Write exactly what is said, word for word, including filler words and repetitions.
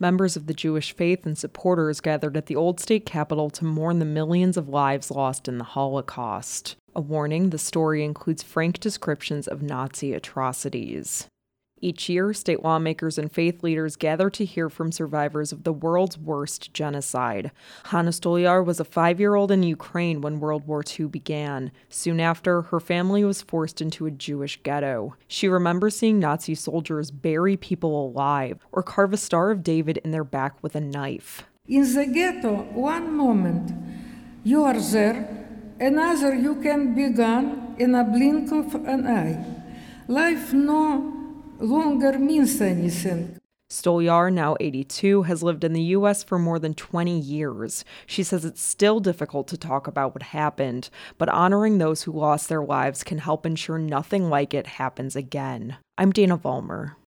Members of the Jewish faith and supporters gathered at the old state capitol to mourn the millions of lives lost in the Holocaust. A warning, the story includes frank descriptions of Nazi atrocities. Each year, state lawmakers and faith leaders gather to hear from survivors of the world's worst genocide. Hannah Stolyar was a five-year-old in Ukraine when World War Two began. Soon after, her family was forced into a Jewish ghetto. She remembers seeing Nazi soldiers bury people alive or carve a Star of David in their back with a knife. In the ghetto, one moment you are there, another you can be gone in a blink of an eye. Life no longer means anything. Stolyar, now eighty-two, has lived in the U S for more than twenty years. She says it's still difficult to talk about what happened, but honoring those who lost their lives can help ensure nothing like it happens again. I'm Dana Vollmer.